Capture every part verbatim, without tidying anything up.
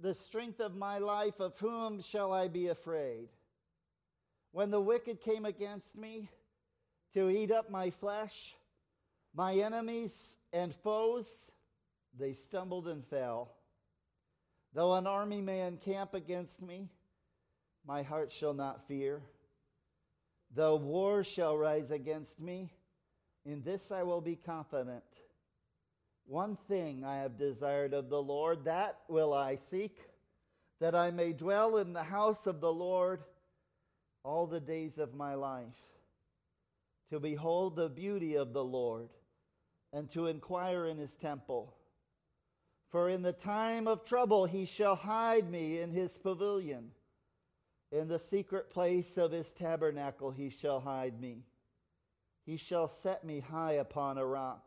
the strength of my life, of whom shall I be afraid? When the wicked came against me to eat up my flesh, my enemies and foes, they stumbled and fell. Though an army may encamp against me, my heart shall not fear. Though war shall rise against me, in this I will be confident. One thing I have desired of the Lord, that will I seek, that I may dwell in the house of the Lord all the days of my life, to behold the beauty of the Lord, and to inquire in his temple. For in the time of trouble he shall hide me in his pavilion. In the secret place of his tabernacle he shall hide me. He shall set me high upon a rock.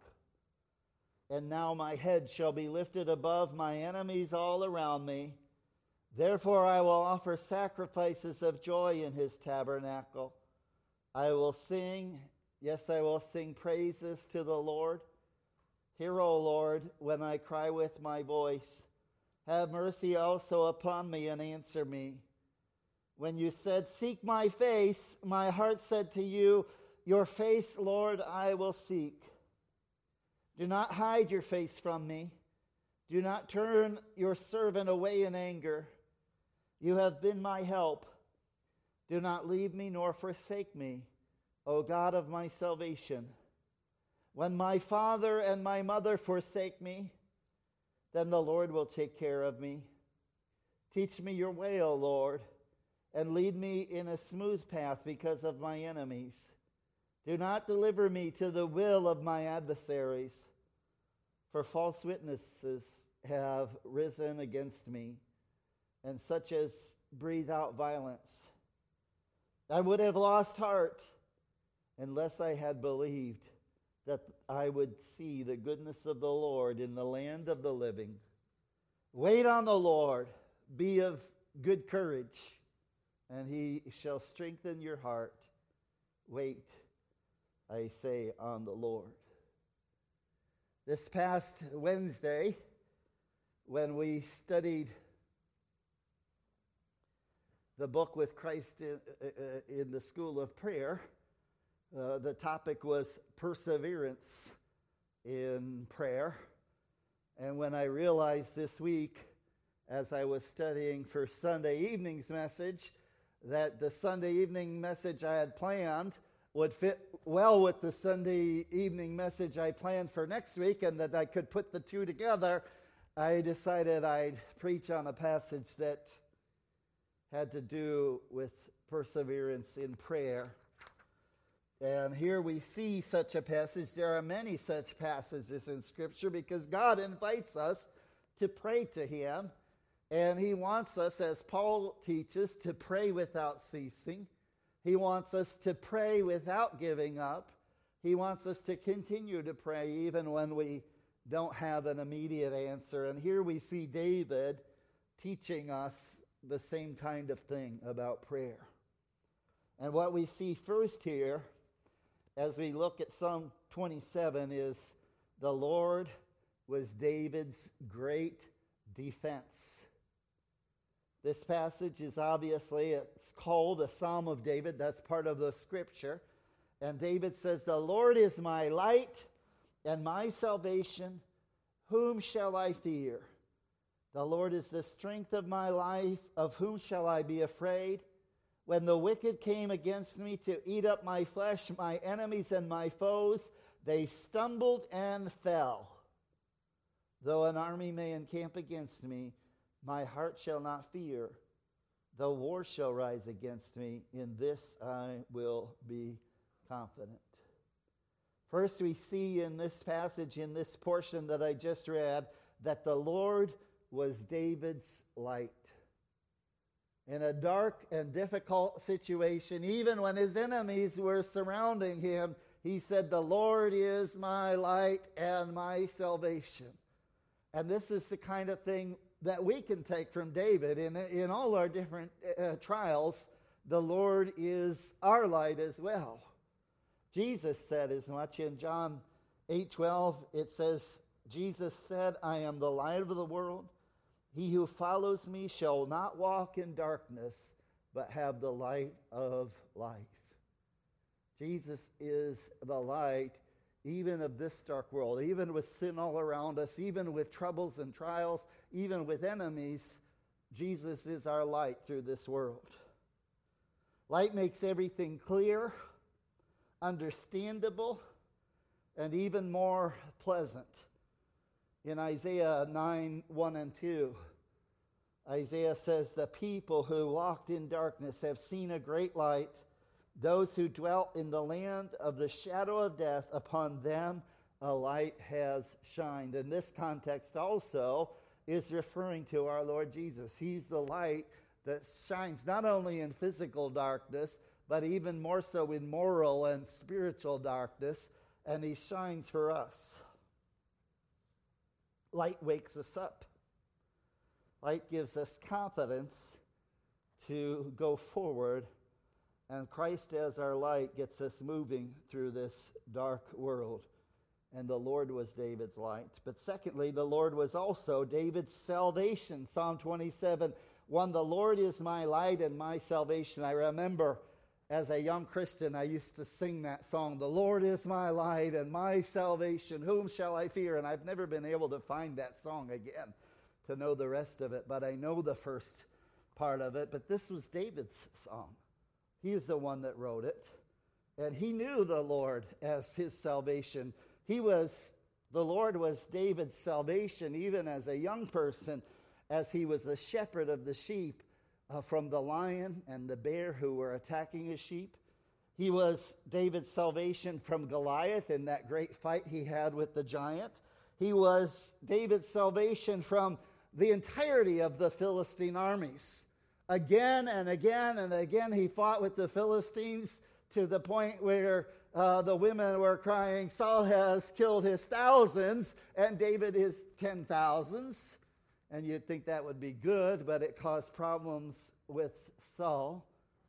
And now my head shall be lifted above my enemies all around me. Therefore I will offer sacrifices of joy in his tabernacle. I will sing, yes, I will sing praises to the Lord. Hear, O Lord, when I cry with my voice. Have mercy also upon me and answer me. When you said, seek my face, my heart said to you, your face, Lord, I will seek. Do not hide your face from me. Do not turn your servant away in anger. You have been my help. Do not leave me nor forsake me, O God of my salvation. When my father and my mother forsake me, then the Lord will take care of me. Teach me your way, O Lord, and lead me in a smooth path because of my enemies. Do not deliver me to the will of my adversaries, for false witnesses have risen against me, and such as breathe out violence. I would have lost heart unless I had believed that I would see the goodness of the Lord in the land of the living. Wait on the Lord, be of good courage, and he shall strengthen your heart. Wait, I say, on the Lord. This past Wednesday, when we studied the book With Christ in, uh, in the School of Prayer, uh, the topic was perseverance in prayer. And when I realized this week, as I was studying for Sunday evening's message, that the Sunday evening message I had planned would fit well with the Sunday evening message I planned for next week, and that I could put the two together, I decided I'd preach on a passage that had to do with perseverance in prayer. And here we see such a passage. There are many such passages in Scripture because God invites us to pray to him, and he wants us, as Paul teaches, to pray without ceasing. He wants us to pray without giving up. He wants us to continue to pray even when we don't have an immediate answer. And here we see David teaching us the same kind of thing about prayer. And what we see first here, as we look at Psalm twenty-seven, is the Lord was David's great defense. This passage is obviously, it's called a Psalm of David. That's part of the Scripture. And David says, the Lord is my light and my salvation. Whom shall I fear? The Lord is the strength of my life. Of whom shall I be afraid? When the wicked came against me to eat up my flesh, my enemies and my foes, they stumbled and fell. Though an army may encamp against me, my heart shall not fear. Though war shall rise against me, in this I will be confident. First, we see in this passage, in this portion that I just read, that the Lord was David's light. In a dark and difficult situation, even when his enemies were surrounding him, he said, the Lord is my light and my salvation. And this is the kind of thing that we can take from David. In, in all our different uh, trials, the Lord is our light as well. Jesus said as much in John eight twelve. It says, Jesus said, I am the light of the world. He who follows me shall not walk in darkness, but have the light of life. Jesus is the light even of this dark world, even with sin all around us, even with troubles and trials, even with enemies. Jesus is our light through this world. Light makes everything clear, understandable, and even more pleasant. In Isaiah nine, one and two, Isaiah says, the people who walked in darkness have seen a great light. Those who dwelt in the land of the shadow of death, upon them a light has shined. And this context also is referring to our Lord Jesus. He's the light that shines not only in physical darkness, but even more so in moral and spiritual darkness. And he shines for us. Light wakes us up. Light gives us confidence to go forward. And Christ as our light gets us moving through this dark world. And the Lord was David's light. But secondly, the Lord was also David's salvation. Psalm twenty-seven, one, the Lord is my light and my salvation. I remember as a young Christian, I used to sing that song, the Lord is my light and my salvation. Whom shall I fear? And I've never been able to find that song again to know the rest of it. But I know the first part of it. But this was David's song. He's the one that wrote it. And he knew the Lord as his salvation. He was, the Lord was David's salvation even as a young person, as he was the shepherd of the sheep uh, from the lion and the bear who were attacking his sheep. He was David's salvation from Goliath in that great fight he had with the giant. He was David's salvation from the entirety of the Philistine armies. Again and again and again he fought with the Philistines to the point where uh, the women were crying, Saul has killed his thousands and David his ten thousands. And you'd think that would be good, but it caused problems with Saul.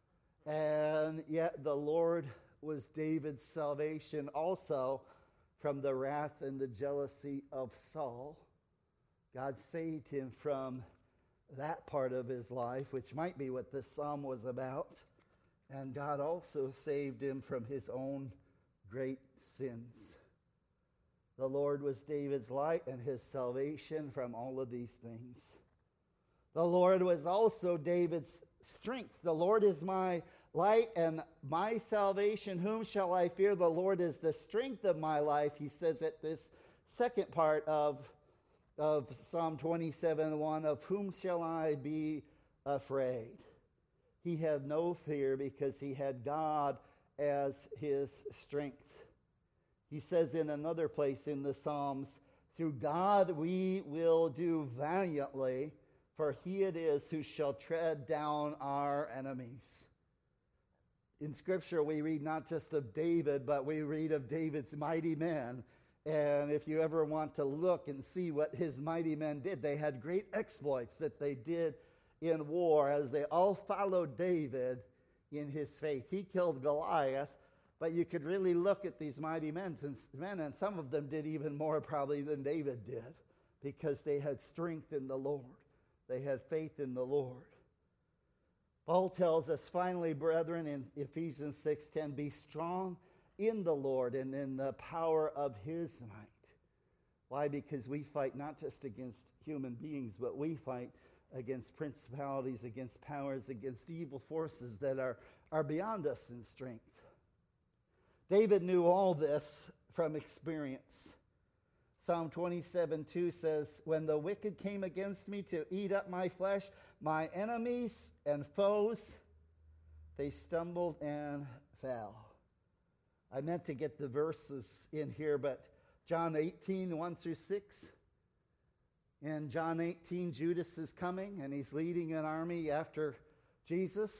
And yet the Lord was David's salvation also from the wrath and the jealousy of Saul. God saved him from that part of his life, which might be what this psalm was about. And God also saved him from his own great sins. The Lord was David's light and his salvation from all of these things. The Lord was also David's strength. The Lord is my light and my salvation. Whom shall I fear? The Lord is the strength of my life. He says at this second part of of Psalm twenty-seven, one, of whom shall I be afraid? He had no fear because he had God as his strength. He says in another place in the Psalms, through God we will do valiantly, for he it is who shall tread down our enemies. In Scripture we read not just of David, but we read of David's mighty men. And if you ever want to look and see what his mighty men did, they had great exploits that they did in war as they all followed David in his faith. He killed Goliath, but you could really look at these mighty men, and some of them did even more probably than David did, because they had strength in the Lord. They had faith in the Lord. Paul tells us finally, brethren, in Ephesians six ten, be strong in the Lord and in the power of his might. Why? Because we fight not just against human beings, but we fight against principalities, against powers, against evil forces that are, are beyond us in strength. David knew all this from experience. Psalm twenty-seven two says, when the wicked came against me to eat up my flesh, my enemies and foes, they stumbled and fell. I meant to get the verses in here, but John eighteen, one through six. In John eighteen, Judas is coming, and he's leading an army after Jesus.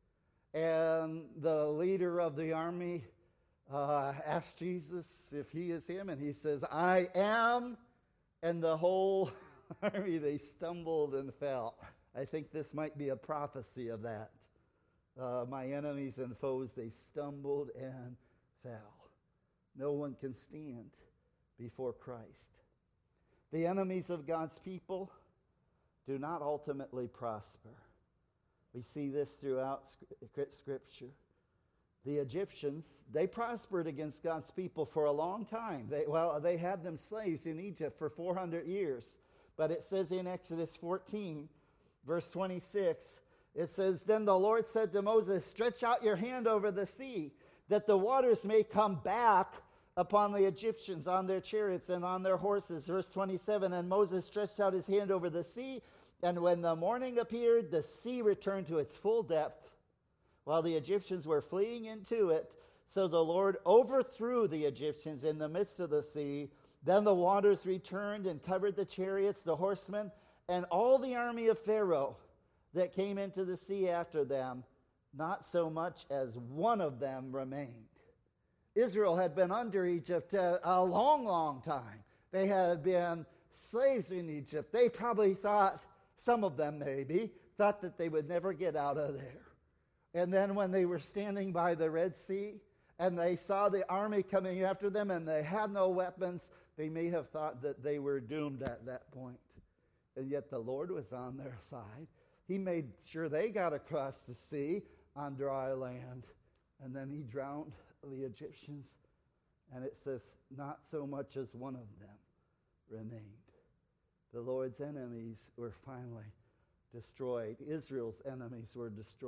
And the leader of the army uh, asks Jesus if he is him, and he says, I am. And the whole army, they stumbled and fell. I think this might be a prophecy of that. Uh, my enemies and foes, they stumbled and fell. No one can stand before Christ. The enemies of God's people, do not ultimately prosper. We see this throughout Scripture. The Egyptians, they prospered against God's people for a long time. They, well, they had them slaves in Egypt for four hundred years. But it says in Exodus fourteen, verse twenty-six, it says, "Then the Lord said to Moses, stretch out your hand over the sea, that the waters may come back upon the Egyptians, on their chariots and on their horses." Verse twenty-seven, "And Moses stretched out his hand over the sea, and when the morning appeared, the sea returned to its full depth, while the Egyptians were fleeing into it. So the Lord overthrew the Egyptians in the midst of the sea. Then the waters returned and covered the chariots, the horsemen, and all the army of Pharaoh that came into the sea after them. Not so much as one of them remained." Israel had been under Egypt a, a long, long time. They had been slaves in Egypt. They probably thought, some of them maybe, thought that they would never get out of there. And then when they were standing by the Red Sea and they saw the army coming after them and they had no weapons, they may have thought that they were doomed at that point. And yet the Lord was on their side. He made sure they got across the sea on dry land. And then he drowned the Egyptians. And it says, not so much as one of them remained. The Lord's enemies were finally destroyed. Israel's enemies were destroyed.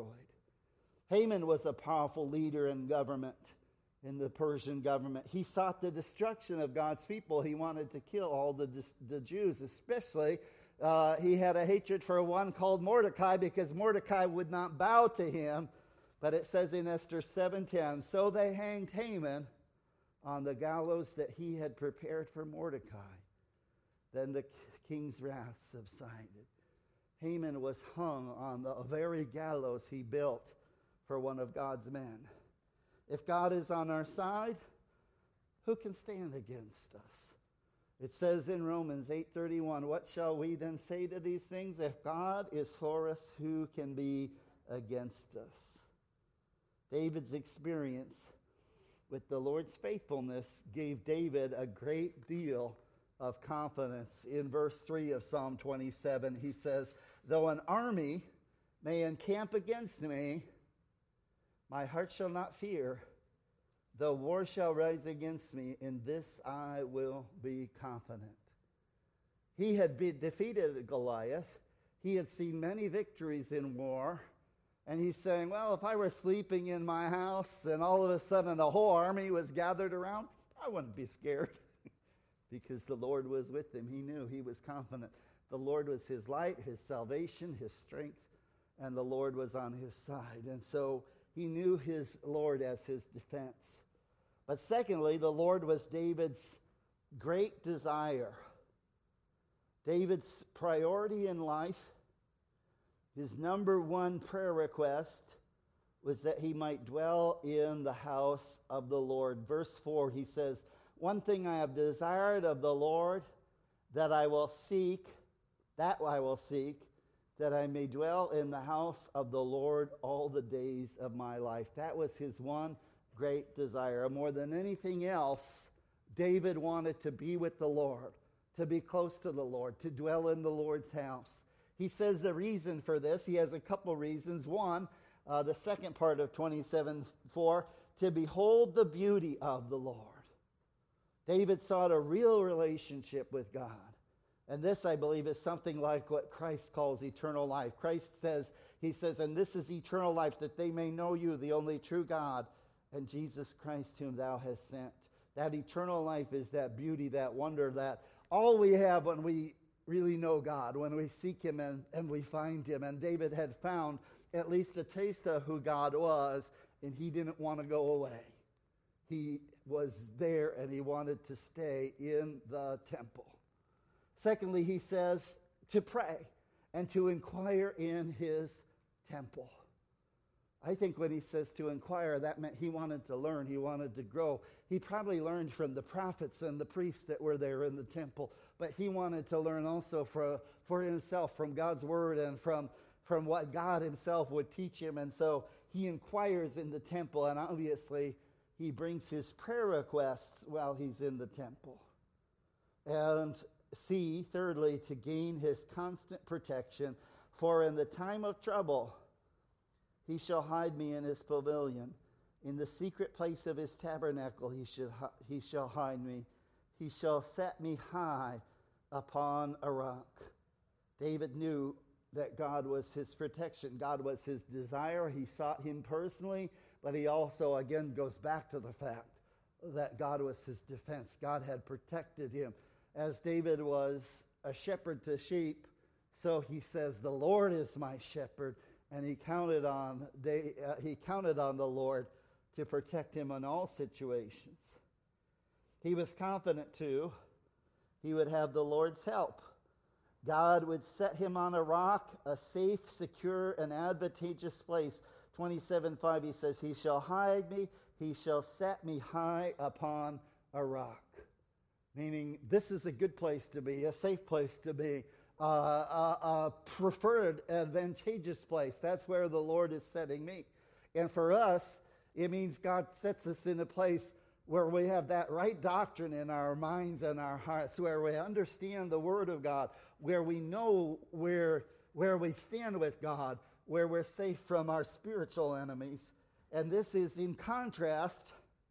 Haman was a powerful leader in government, in the Persian government. He sought the destruction of God's people. He wanted to kill all the, the Jews, especially uh, he had a hatred for one called Mordecai because Mordecai would not bow to him. But it says in Esther seven ten, "So they hanged Haman on the gallows that he had prepared for Mordecai. Then the king's wrath subsided." Haman was hung on the very gallows he built for one of God's men. If God is on our side, who can stand against us? It says in Romans eight thirty-one, "What shall we then say to these things? If God is for us, who can be against us?" David's experience with the Lord's faithfulness gave David a great deal of confidence. In verse three of Psalm twenty-seven, he says, "Though an army may encamp against me, my heart shall not fear. Though war shall rise against me, in this I will be confident." He had been defeated Goliath. He had seen many victories in war. And he's saying, well, if I were sleeping in my house and all of a sudden a whole army was gathered around, I wouldn't be scared because the Lord was with him. He knew, he was confident. The Lord was his light, his salvation, his strength, and the Lord was on his side. And so he knew his Lord as his defense. But secondly, the Lord was David's great desire. David's priority in life, his number one prayer request, was that he might dwell in the house of the Lord. Verse four, he says, "One thing I have desired of the Lord, that I will seek, that I will seek, that I may dwell in the house of the Lord all the days of my life." That was his one great desire. More than anything else, David wanted to be with the Lord, to be close to the Lord, to dwell in the Lord's house. He says the reason for this, he has a couple reasons. One, uh, the second part of twenty-seven four, to behold the beauty of the Lord. David sought a real relationship with God. And this, I believe, is something like what Christ calls eternal life. Christ says, he says, "And this is eternal life, that they may know you, the only true God, and Jesus Christ whom thou hast sent." That eternal life is that beauty, that wonder, that all we have when we really know God, when we seek him and, and we find him. And David had found at least a taste of who God was, and he didn't want to go away. He was there and he wanted to stay in the temple. Secondly, he says to pray and to inquire in his temple. I think when he says to inquire, that meant he wanted to learn, he wanted to grow. He probably learned from the prophets and the priests that were there in the temple, but he wanted to learn also for, for himself from God's word and from, from what God himself would teach him. And so he inquires in the temple, and obviously he brings his prayer requests while he's in the temple. And C, thirdly, to gain his constant protection. For in the time of trouble, he shall hide me in his pavilion. In the secret place of his tabernacle, he, should, he shall hide me. He shall set me high upon a rock. David knew that God was his protection. God was his desire. He sought him personally, but he also, again, goes back to the fact that God was his defense. God had protected him. As David was a shepherd to sheep, so he says, the Lord is my shepherd, and he counted on uh, he counted on the Lord to protect him in all situations. He was confident, too, he would have the Lord's help. God would set him on a rock, a safe, secure, and advantageous place. twenty-seven five, he says, he shall hide me, he shall set me high upon a rock. Meaning, this is a good place to be, a safe place to be, uh, a, a preferred, advantageous place. That's where the Lord is setting me. And for us, it means God sets us in a place where we have that right doctrine in our minds and our hearts, where we understand the Word of God, where we know where, where we stand with God, where we're safe from our spiritual enemies. And this is in contrast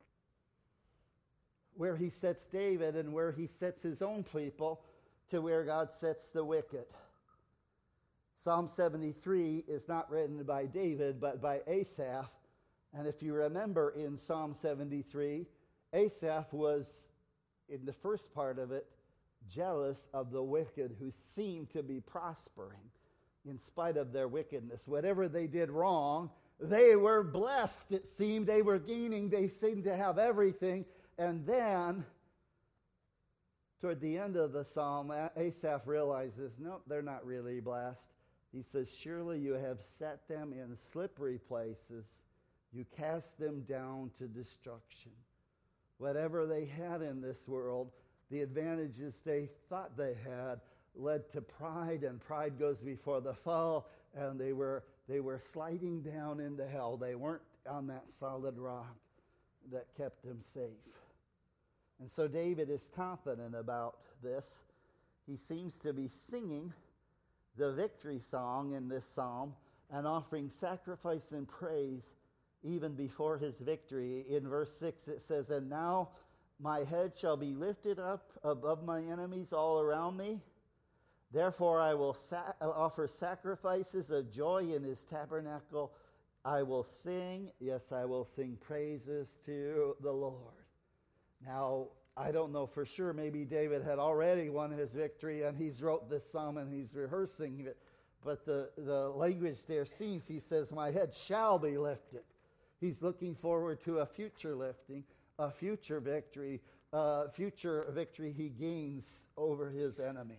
where he sets David and where he sets his own people to where God sets the wicked. Psalm seventy-three is not written by David, but by Asaph. And if you remember in Psalm seventy-three, Asaph was, in the first part of it, jealous of the wicked who seemed to be prospering in spite of their wickedness. Whatever they did wrong, they were blessed. It seemed they were gaining. They seemed to have everything. And then, toward the end of the psalm, Asaph realizes, nope, they're not really blessed. He says, surely you have set them in slippery places. You cast them down to destruction. Whatever they had in this world, the advantages they thought they had, led to pride, and pride goes before the fall, and they were they were sliding down into hell. They weren't on that solid rock that kept them safe. And so David is confident about this. He seems to be singing the victory song in this psalm and offering sacrifice and praise even before his victory. In verse six it says, and now my head shall be lifted up above my enemies all around me. Therefore I will sa- offer sacrifices of joy in his tabernacle. I will sing, yes, I will sing praises to the Lord. Now, I don't know for sure. Maybe David had already won his victory and he's wrote this psalm and he's rehearsing it. But the, the language there seems, he says, my head shall be lifted. He's looking forward to a future lifting, a future victory, a future victory he gains over his enemy.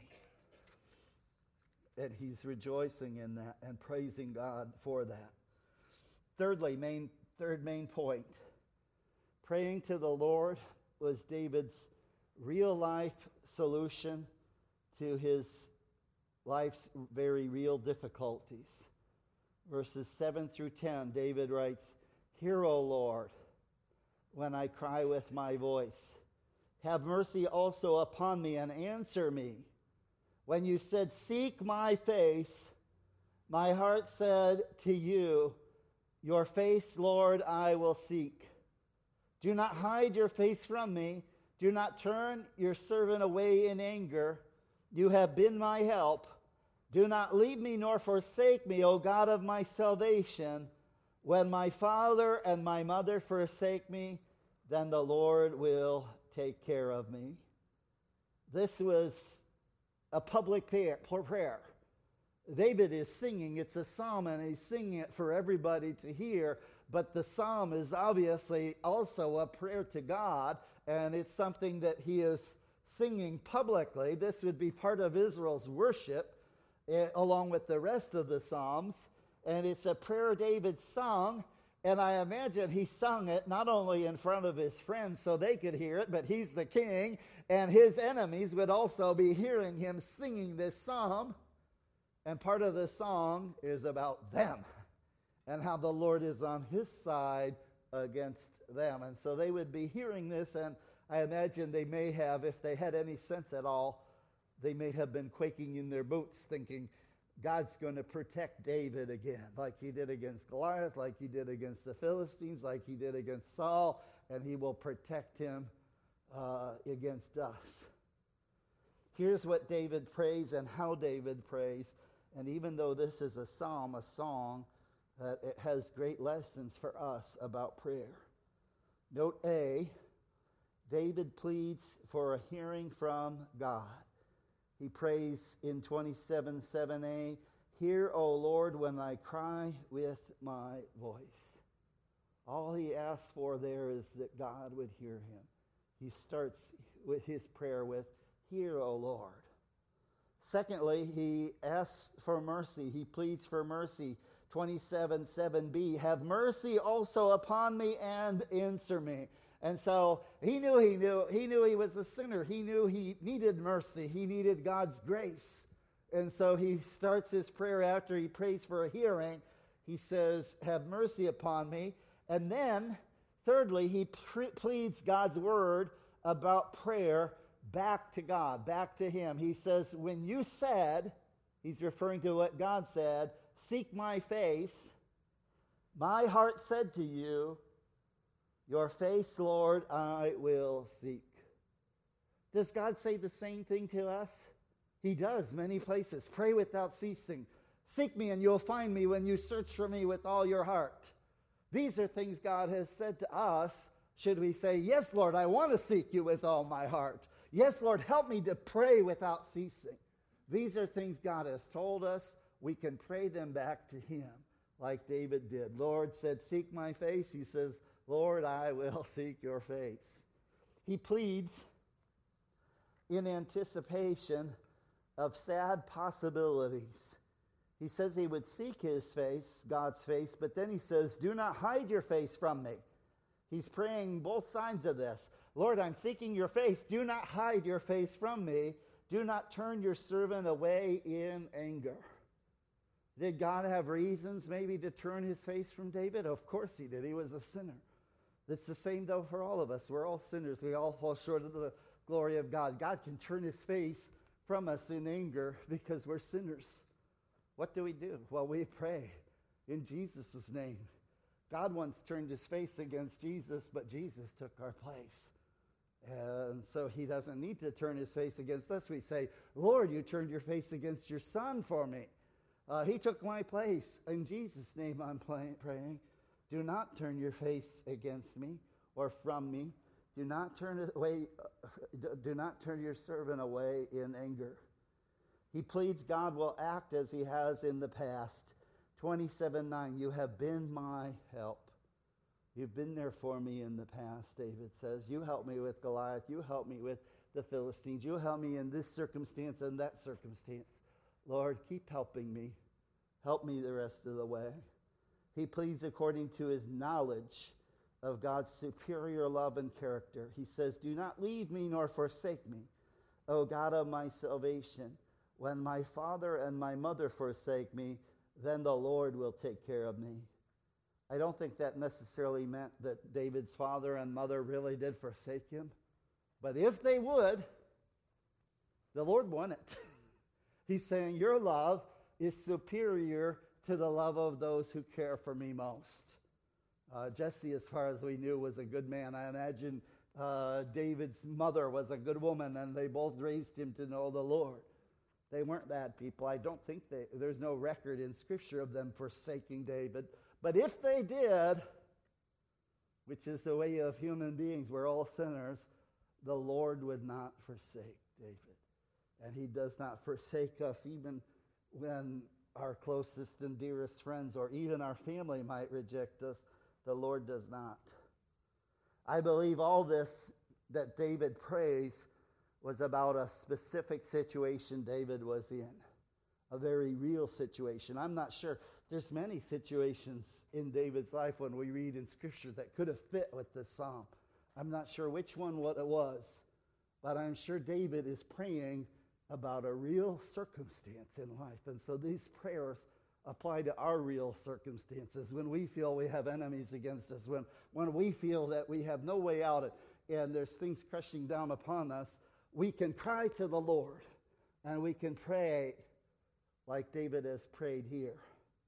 And he's rejoicing in that and praising God for that. Thirdly, main, third main point, praying to the Lord was David's real-life solution to his life's very real difficulties. Verses seven through ten, David writes, hear, O Lord, when I cry with my voice. Have mercy also upon me and answer me. When you said, seek my face, my heart said to you, your face, Lord, I will seek. Do not hide your face from me. Do not turn your servant away in anger. You have been my help. Do not leave me nor forsake me, O God of my salvation. When my father and my mother forsake me, then the Lord will take care of me. This was a public prayer. David is singing. It's a psalm, and he's singing it for everybody to hear. But the psalm is obviously also a prayer to God, and it's something that he is singing publicly. This would be part of Israel's worship, eh, along with the rest of the psalms. And it's a prayer David sung, and I imagine he sung it not only in front of his friends so they could hear it, but he's the king, and his enemies would also be hearing him singing this psalm. And part of the song is about them and how the Lord is on his side against them. And so they would be hearing this, and I imagine they may have, if they had any sense at all, They may have been quaking in their boots thinking, God's going to protect David again, like he did against Goliath, like he did against the Philistines, like he did against Saul, and he will protect him uh, against us. Here's what David prays and how David prays. And even though this is a psalm, a song, uh, it has great lessons for us about prayer. Note A, David pleads for a hearing from God. He prays in twenty-seven seven a, "Hear, O Lord, when I cry with my voice." All he asks for there is that God would hear him. He starts with his prayer with, "Hear, O Lord." Secondly, he asks for mercy. He pleads for mercy. twenty-seven seven b, "Have mercy also upon me and answer me." And so he knew he knew he knew he was a sinner. He knew he needed mercy. He needed God's grace. And so he starts his prayer after he prays for a hearing. He says, "Have mercy upon me." And then, thirdly, he pre- pleads God's word about prayer back to God, back to him. He says, when you said, he's referring to what God said, "Seek my face," my heart said to you, "Your face, Lord, I will seek." Does God say the same thing to us? He does many places. "Pray without ceasing. Seek me and you'll find me when you search for me with all your heart." These are things God has said to us. Should we say, "Yes, Lord, I want to seek you with all my heart. Yes, Lord, help me to pray without ceasing." These are things God has told us. We can pray them back to him like David did. Lord said, "Seek my face." He says, "Lord, I will seek your face." He pleads in anticipation of sad possibilities. He says he would seek his face, God's face, but then he says, "Do not hide your face from me." He's praying both sides of this. Lord, I'm seeking your face. Do not hide your face from me. Do not turn your servant away in anger. Did God have reasons maybe to turn his face from David? Of course he did. He was a sinner. It's the same, though, for all of us. We're all sinners. We all fall short of the glory of God. God can turn his face from us in anger because we're sinners. What do we do? Well, we pray in Jesus' name. God once turned his face against Jesus, but Jesus took our place. And so he doesn't need to turn his face against us. We say, "Lord, you turned your face against your son for me. Uh, he took my place. In Jesus' name I'm play- praying. Do not turn your face against me or from me. Do not turn away. Uh, do not turn your servant away in anger." He pleads God will act as he has in the past. twenty-seven nine, "You have been my help." You've been there for me in the past, David says. You helped me with Goliath. You helped me with the Philistines. You helped me in this circumstance and that circumstance. Lord, keep helping me. Help me the rest of the way. He pleads according to his knowledge of God's superior love and character. He says, "Do not leave me nor forsake me, O God of my salvation. When my father and my mother forsake me, then the Lord will take care of me." I don't think that necessarily meant that David's father and mother really did forsake him. But if they would, the Lord won it. He's saying, your love is superior to the love of those who care for me most. Uh, Jesse, as far as we knew, was a good man. I imagine uh, David's mother was a good woman, and they both raised him to know the Lord. They weren't bad people. I don't think they, there's no record in Scripture of them forsaking David. But if they did, which is the way of human beings, we're all sinners, the Lord would not forsake David. And he does not forsake us even when our closest and dearest friends or even our family might reject us. The Lord does not. I believe all this that David prays was about a specific situation David was in, a very real situation. I'm not sure. There's many situations in David's life when we read in Scripture that could have fit with this psalm. I'm not sure which one what it was, but I'm sure David is praying about a real circumstance in life. And so these prayers apply to our real circumstances when we feel we have enemies against us, when, when we feel that we have no way out and there's things crushing down upon us. We can cry to the Lord. And we can pray like David has prayed here.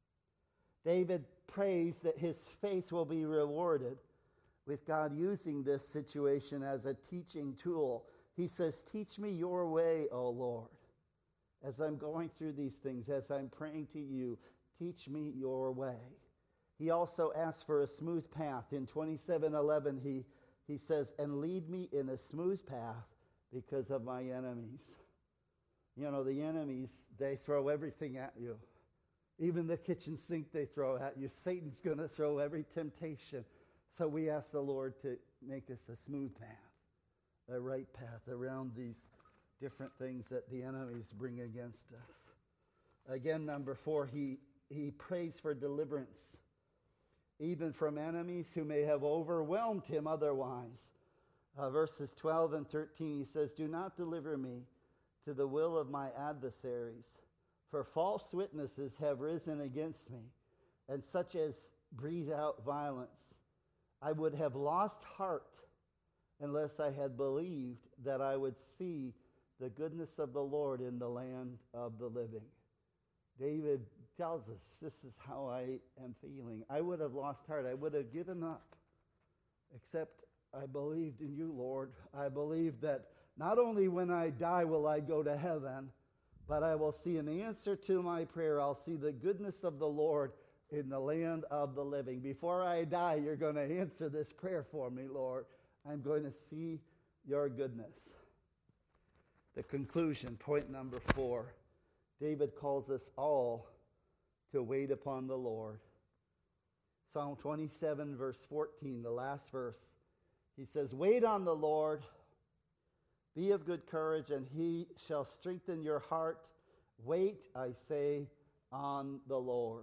David prays that his faith will be rewarded with God using this situation as a teaching tool. He says, teach me your way, O Lord. As I'm going through these things, as I'm praying to you, teach me your way. He also asks for a smooth path. In twenty-seven eleven, he, he says, and lead me in a smooth path because of my enemies. You know, the enemies, they throw everything at you. Even the kitchen sink they throw at you. Satan's going to throw every temptation. So we ask the Lord to make us a smooth path, a right path around these different things that the enemies bring against us. Again, number four, he, he prays for deliverance, even from enemies who may have overwhelmed him otherwise. Uh, verses twelve and thirteen, he says, do not deliver me to the will of my adversaries, for false witnesses have risen against me, and such as breathe out violence. I would have lost heart unless I had believed that I would see the goodness of the Lord in the land of the living. David tells us, this is how I am feeling. I would have lost heart. I would have given up, except I believed in you, Lord. I believed that not only when I die will I go to heaven, but I will see an answer to my prayer. I'll see the goodness of the Lord in the land of the living. Before I die, you're going to answer this prayer for me, Lord. I'm going to see your goodness. The conclusion, point number four. David calls us all to wait upon the Lord. Psalm twenty-seven, verse fourteen, the last verse. He says, wait on the Lord. Be of good courage, and he shall strengthen your heart. Wait, I say, on the Lord.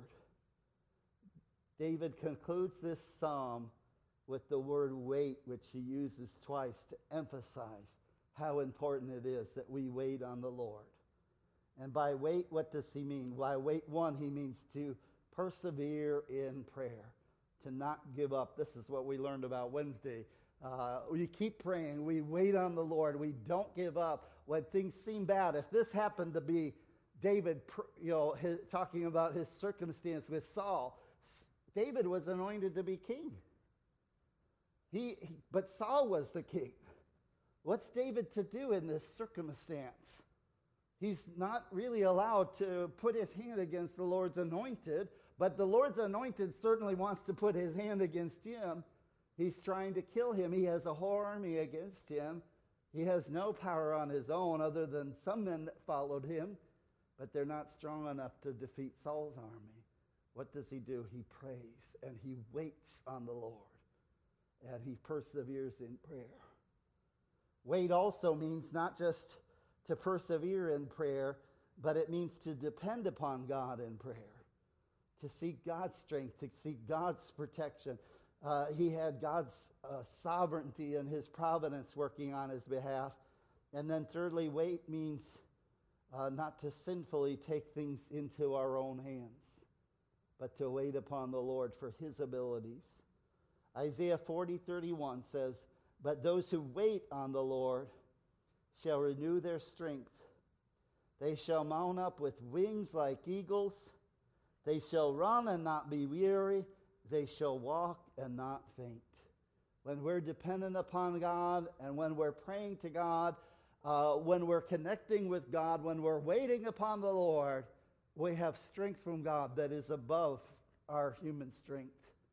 David concludes this psalm with the word wait, which he uses twice to emphasize how important it is that we wait on the Lord. And by wait, what does he mean? By wait, one, he means to persevere in prayer, to not give up. This is what we learned about Wednesday. Uh, we keep praying. We wait on the Lord. We don't give up when things seem bad. If this happened to be David, you know, his, talking about his circumstance with Saul, David was anointed to be king. He, he, but Saul was the king. What's David to do in this circumstance? He's not really allowed to put his hand against the Lord's anointed, but the Lord's anointed certainly wants to put his hand against him. He's trying to kill him. He has a whole army against him. He has no power on his own other than some men that followed him, but they're not strong enough to defeat Saul's army. What does he do? He prays and he waits on the Lord, and he perseveres in prayer. Wait also means not just to persevere in prayer, but it means to depend upon God in prayer, to seek God's strength, to seek God's protection. Uh, he had God's uh, sovereignty and his providence working on his behalf. And then thirdly, wait means uh, not to sinfully take things into our own hands, but to wait upon the Lord for his abilities. Isaiah forty thirty-one says, but those who wait on the Lord shall renew their strength. They shall mount up with wings like eagles. They shall run and not be weary. They shall walk and not faint. When we're dependent upon God and when we're praying to God, uh, when we're connecting with God, when we're waiting upon the Lord, we have strength from God that is above our human strength.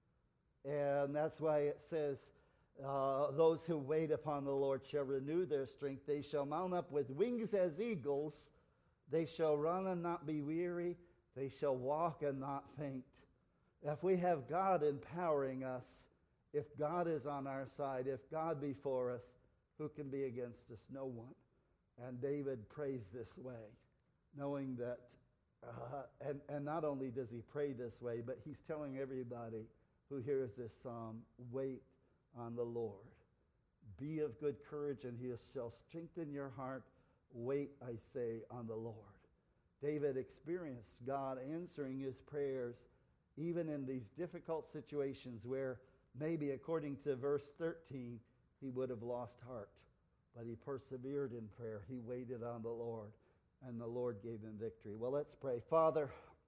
And that's why it says, uh, those who wait upon the Lord shall renew their strength. They shall mount up with wings as eagles. They shall run and not be weary. They shall walk and not faint. If we have God empowering us, if God is on our side, if God be for us, who can be against us? No one. And David prays this way, knowing that, uh, and, and not only does he pray this way, but he's telling everybody who hears this psalm, wait on the Lord. Be of good courage, and he shall strengthen your heart. Wait, I say, on the Lord. David experienced God answering his prayers even in these difficult situations where maybe, according to verse thirteen, he would have lost heart. But he persevered in prayer. He waited on the Lord. and the Lord gave them victory. Well, let's pray. Father,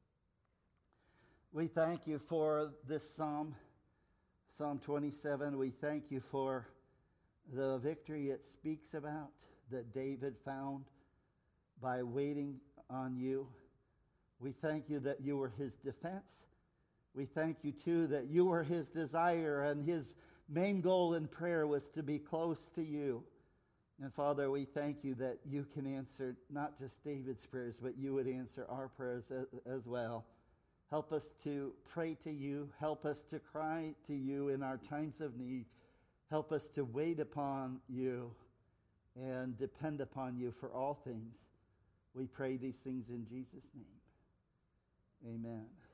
we thank you for this psalm, Psalm twenty-seven. We thank you for the victory it speaks about that David found by waiting on you. We thank you that you were his defense. We thank you, too, that you were his desire, and his main goal in prayer was to be close to you. And Father, we thank you that you can answer not just David's prayers, but you would answer our prayers as, as well. Help us to pray to you. Help us to cry to you in our times of need. Help us to wait upon you and depend upon you for all things. We pray these things in Jesus' name. Amen.